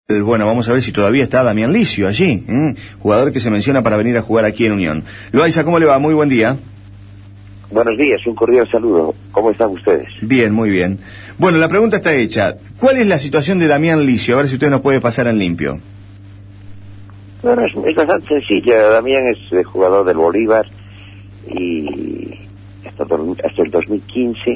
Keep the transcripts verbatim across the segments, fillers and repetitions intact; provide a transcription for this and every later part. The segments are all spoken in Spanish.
Bueno, vamos a ver si todavía está Damián Licio allí, ¿eh? Jugador que se menciona para venir a jugar aquí en Unión. Loaiza, ¿cómo le va? Muy buen día. Buenos días, un cordial saludo. ¿Cómo están ustedes? Bien, muy bien. Bueno, la pregunta está hecha. ¿Cuál es la situación de Damián Licio? A ver si usted nos puede pasar en limpio. Bueno, es, es bastante sencilla. Damián es eh, jugador del Bolívar y hasta, hasta el dos mil quince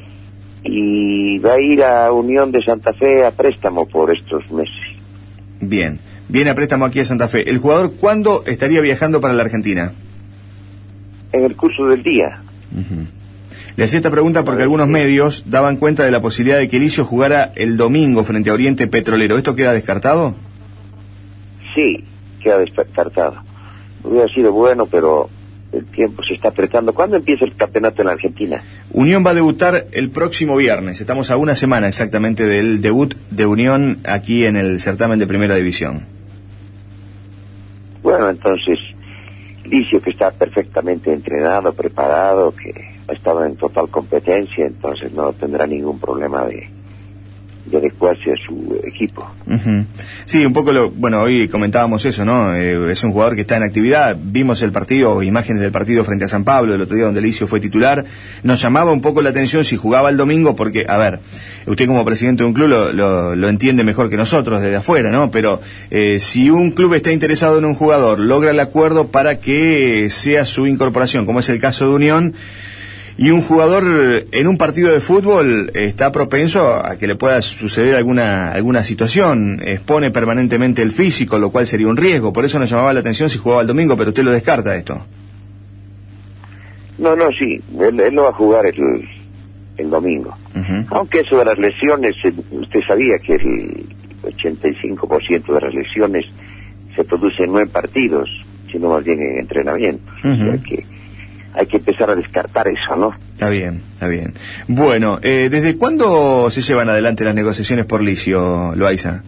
y va a ir a Unión de Santa Fe a préstamo por estos meses. Bien, viene a préstamo aquí a Santa Fe. ¿El jugador cuándo estaría viajando para la Argentina? En el curso del día. Uh-huh. Le hacía esta pregunta porque algunos medios daban cuenta de la posibilidad de que Licio jugara el domingo frente a Oriente Petrolero. ¿Esto queda descartado? Sí, queda descartado. Hubiera sido bueno, pero el tiempo se está apretando. ¿Cuándo empieza el campeonato en la Argentina? Unión va a debutar el próximo viernes. Estamos a una semana exactamente del debut de Unión aquí en el certamen de Primera División. Bueno, entonces, Licio, que está perfectamente entrenado, preparado, que ha estado en total competencia, entonces no tendrá ningún problema de, de adecuarse a su equipo. Uh-huh. Sí, un poco lo, bueno, hoy comentábamos eso, ¿no? Eh, es un jugador que está en actividad, vimos el partido, imágenes del partido frente a San Pablo, el otro día donde Licio fue titular, nos llamaba un poco la atención si jugaba el domingo, porque, a ver, usted como presidente de un club lo, lo, lo entiende mejor que nosotros desde afuera, ¿no? Pero eh, si un club está interesado en un jugador, logra el acuerdo para que sea su incorporación, como es el caso de Unión, y un jugador en un partido de fútbol está propenso a que le pueda suceder alguna alguna situación, expone permanentemente el físico, lo cual sería un riesgo. Por eso nos llamaba la atención si jugaba el domingo, pero usted lo descarta esto. No, no, sí, él, él no va a jugar el, el domingo. Uh-huh. Aunque eso de las lesiones, usted sabía que el ochenta y cinco por ciento de las lesiones se producen no en partidos, sino más bien en entrenamientos. Uh-huh. O sea que hay que empezar a descartar eso, ¿no? Está bien, está bien. Bueno, eh, ¿desde cuándo se llevan adelante las negociaciones por Licio, Loaiza?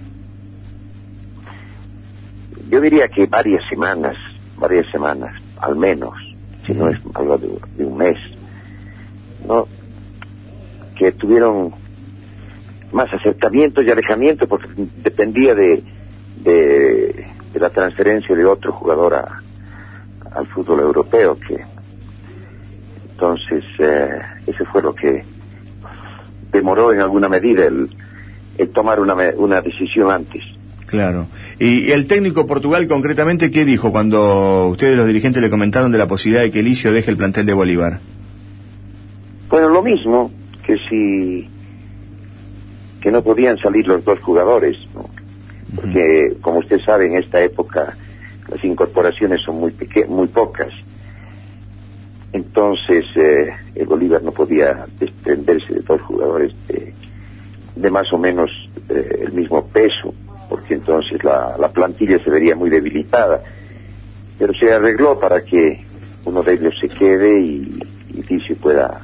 Yo diría que varias semanas, varias semanas, al menos, si no es algo de, de un mes, ¿no? Que tuvieron más acercamientos y alejamientos porque dependía de, de, de la transferencia de otro jugador a, al fútbol europeo, que entonces eh, eso fue lo que demoró en alguna medida el, el tomar una, una decisión antes. Claro. ¿Y el técnico Portugal concretamente qué dijo cuando ustedes los dirigentes le comentaron de la posibilidad de que Licio deje el plantel de Bolívar? Bueno, lo mismo, que si que no podían salir los dos jugadores, ¿no? Porque uh-huh. como usted sabe, en esta época las incorporaciones son muy peque- muy pocas. Entonces eh, el Bolívar no podía desprenderse de dos jugadores de, de más o menos eh, el mismo peso, porque entonces la, la plantilla se vería muy debilitada. Pero se arregló para que uno de ellos se quede y, y Licio pueda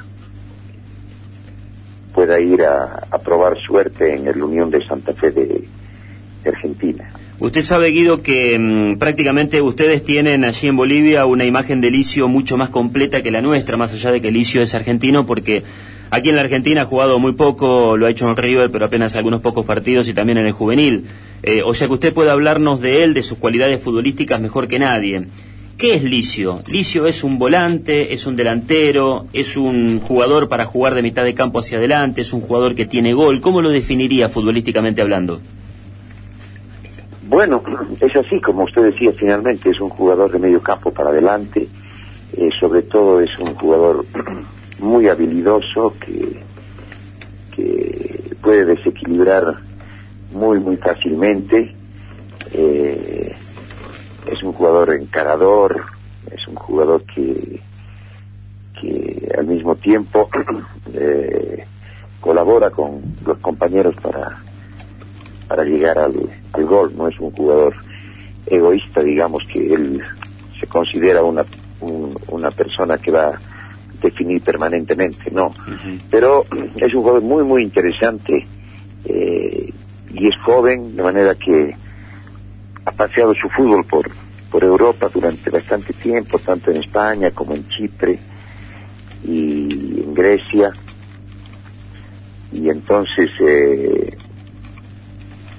pueda ir a, a probar suerte en el Unión de Santa Fe de, de Argentina. Usted sabe, Guido, que mmm, prácticamente ustedes tienen allí en Bolivia una imagen de Licio mucho más completa que la nuestra, más allá de que Licio es argentino, porque aquí en la Argentina ha jugado muy poco, lo ha hecho en River, pero apenas algunos pocos partidos y también en el juvenil. Eh, o sea que usted puede hablarnos de él, de sus cualidades futbolísticas mejor que nadie. ¿Qué es Licio? Licio es un volante, es un delantero, es un jugador para jugar de mitad de campo hacia adelante, es un jugador que tiene gol. ¿Cómo lo definiría futbolísticamente hablando? Bueno, es así como usted decía, finalmente es un jugador de medio campo para adelante, eh, sobre todo es un jugador muy habilidoso que, que puede desequilibrar muy muy fácilmente, eh, es un jugador encarador, es un jugador que, que al mismo tiempo eh, colabora con los compañeros para para llegar al, al gol. No es un jugador egoísta, digamos, que él se considera una un, una persona que va a definir permanentemente, no. Uh-huh. Pero es un jugador muy muy interesante eh, y es joven, de manera que ha paseado su fútbol por por Europa durante bastante tiempo, tanto en España como en Chipre y en Grecia, y entonces eh,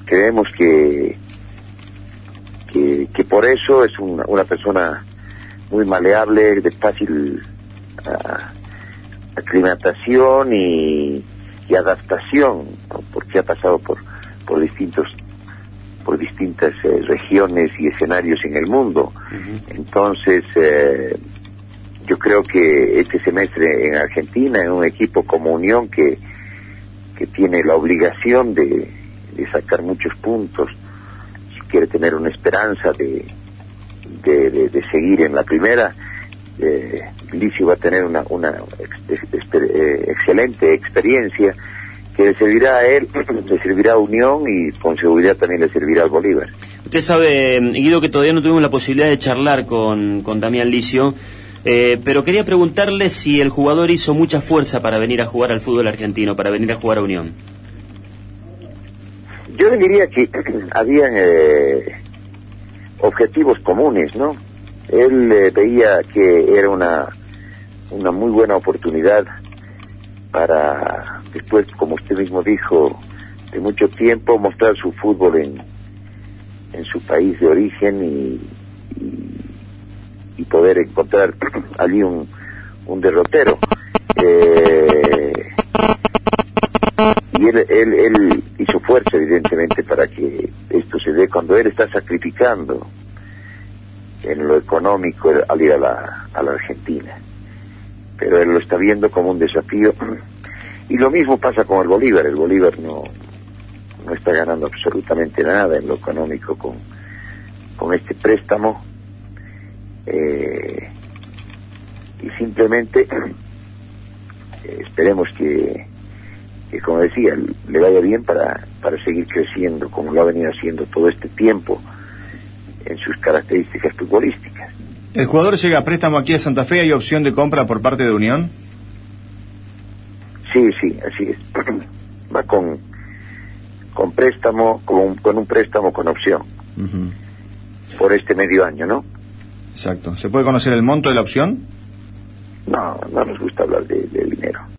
creemos que, que, que por eso es una, una persona muy maleable, de fácil uh, aclimatación y, y adaptación, ¿no? Porque ha pasado por, por distintos por distintas eh, regiones y escenarios en el mundo. Uh-huh. Entonces, eh, yo creo que este semestre en Argentina, en un equipo como Unión que, que tiene la obligación de, de sacar muchos puntos, si quiere tener una esperanza de, de, de, de seguir en la primera, eh, Licio va a tener una, una ex, ex, eh, excelente experiencia que le servirá a él, le servirá a Unión y con seguridad también le servirá al Bolívar. Usted sabe, Guido, que todavía no tuvimos la posibilidad de charlar con, con Damián Licio, eh, pero quería preguntarle si el jugador hizo mucha fuerza para venir a jugar al fútbol argentino, para venir a jugar a Unión. Yo le diría que habían eh, objetivos comunes, ¿no? Él eh, veía que era una, una muy buena oportunidad para después, como usted mismo dijo, de mucho tiempo mostrar su fútbol en, en su país de origen y, y, y poder encontrar allí un, un derrotero. Eh, y él, él, él hizo fuerza, evidentemente, para que esto se dé cuando él está sacrificando en lo económico al ir a la, a la Argentina. Pero él lo está viendo como un desafío. Y lo mismo pasa con el Bolívar. El Bolívar no, no está ganando absolutamente nada en lo económico con, con este préstamo. Eh, y simplemente eh, esperemos que, que, como decía, le vaya bien para, para seguir creciendo como lo ha venido haciendo todo este tiempo en sus características futbolísticas. ¿El jugador llega a préstamo aquí a Santa Fe? ¿Hay opción de compra por parte de Unión? Sí, sí, así es. Va con con préstamo, con, con un préstamo con opción. Uh-huh. Por este medio año, ¿no? Exacto. ¿Se puede conocer el monto de la opción? No, no nos gusta hablar de, de dinero.